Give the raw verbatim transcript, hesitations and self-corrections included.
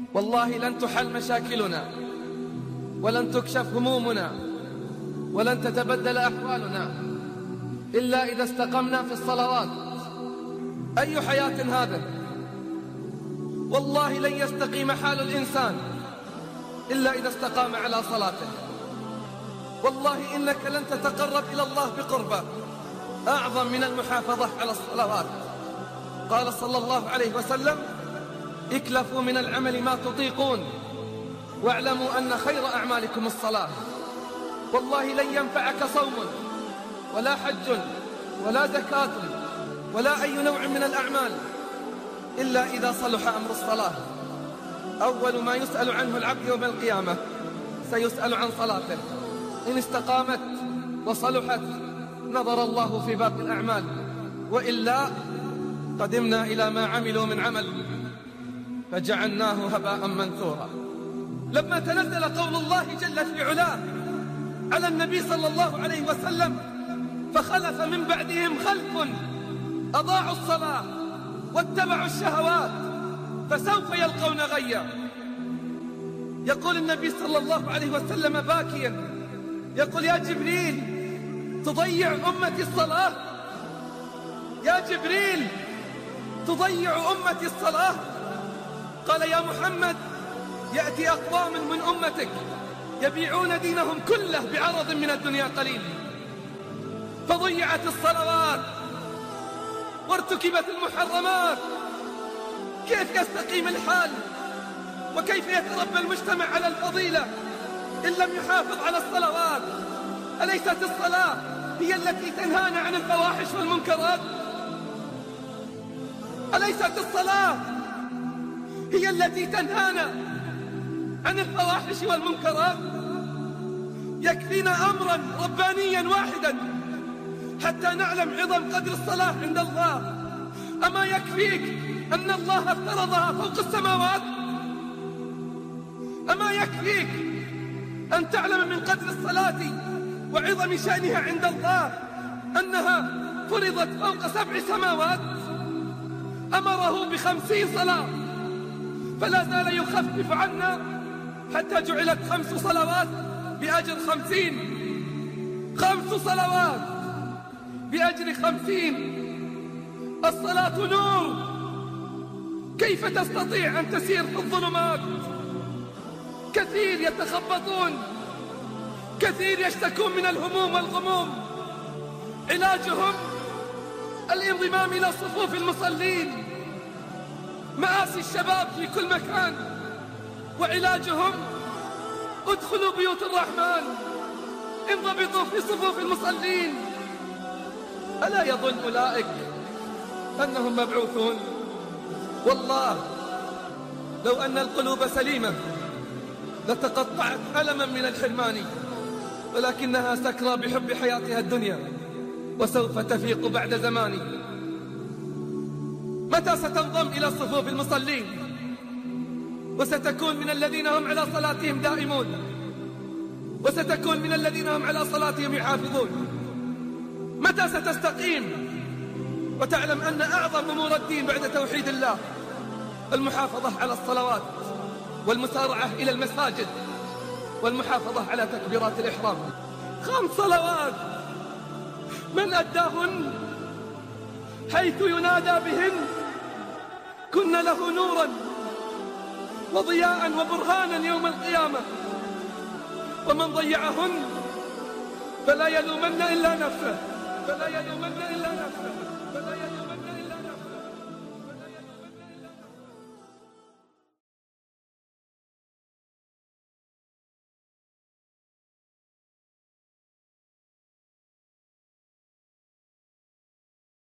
والله لن تحل مشاكلنا ولن تكشف همومنا ولن تتبدل أحوالنا إلا إذا استقمنا في الصلوات. أي حياة هذا؟ والله لن يستقيم حال الإنسان إلا إذا استقام على صلاته. والله إنك لن تتقرب إلى الله بقربة أعظم من المحافظة على الصلوات. قال صلى الله عليه وسلم: اكلفوا من العمل ما تطيقون واعلموا أن خير أعمالكم الصلاة. والله لن ينفعك صوم ولا حج ولا زكاة ولا أي نوع من الأعمال إلا إذا صلح أمر الصلاة. أول ما يسأل عنه العبد يوم القيامة سيسأل عن صلاته. إن استقامت وصلحت نظر الله في باقي الأعمال، وإلا قدمنا إلى ما عملوا من عمل فجعلناه هباء منثورا. لما تنزل قول الله جل في علاه على النبي صلى الله عليه وسلم: فخلف من بعدهم خلف أضاعوا الصلاة واتبعوا الشهوات فسوف يلقون غيا. يقول النبي صلى الله عليه وسلم باكيا، يقول: يا جبريل تضيع أمتي الصلاة؟ يا جبريل تضيع أمتي الصلاة؟ قال: يا محمد يأتي أقوام من أمتك يبيعون دينهم كله بعرض من الدنيا قليل، فضيعت الصلوات وارتكبت المحرمات، كيف يستقيم الحال وكيف يتربى المجتمع على الفضيلة إن لم يحافظ على الصلوات؟ أليست الصلاة هي التي تنهانا عن الفواحش والمنكرات؟ أليست الصلاة هي التي تنهانا عن الفواحش والمنكرات؟ يكفينا أمرا ربانيا واحدا حتى نعلم عظم قدر الصلاة عند الله. أما يكفيك أن الله افترضها فوق السماوات؟ أما يكفيك أن تعلم من قدر الصلاة وعظم شأنها عند الله أنها فرضت فوق سبع سماوات؟ أمره بخمسين صلاة فلا زال يخفف عنا حتى جعلت خمس صلوات بأجر خمسين، خمس صلوات بأجر خمسين. الصلاة نور، كيف تستطيع أن تسير في الظلمات؟ كثير يتخبطون، كثير يشتكون من الهموم والغموم، علاجهم الانضمام إلى صفوف المصلين. مآسي الشباب في كل مكان وعلاجهم ادخلوا بيوت الرحمن، انضبطوا في صفوف المصلين. ألا يظن أولئك أنهم مبعوثون؟ والله لو أن القلوب سليمة لتقطعت ألما من الحرمان، ولكنها سكرى بحب حياتها الدنيا وسوف تفيق بعد زمان. متى ستنضم إلى صفوف المصلين وستكون من الذين هم على صلاتهم دائمون، وستكون من الذين هم على صلاتهم يحافظون؟ متى ستستقيم وتعلم أن أعظم أمور الدين بعد توحيد الله المحافظة على الصلوات والمسارعة إلى المساجد والمحافظة على تكبيرات الإحرام؟ خمس صلوات من أداهن حيث ينادى بهن كن له نورا وضياء وبرهانا يوم القيامة، ومن ضيعهن فلا يلومن إلا نفسه، فلا يلومن إلا نفسه، فلا يلومن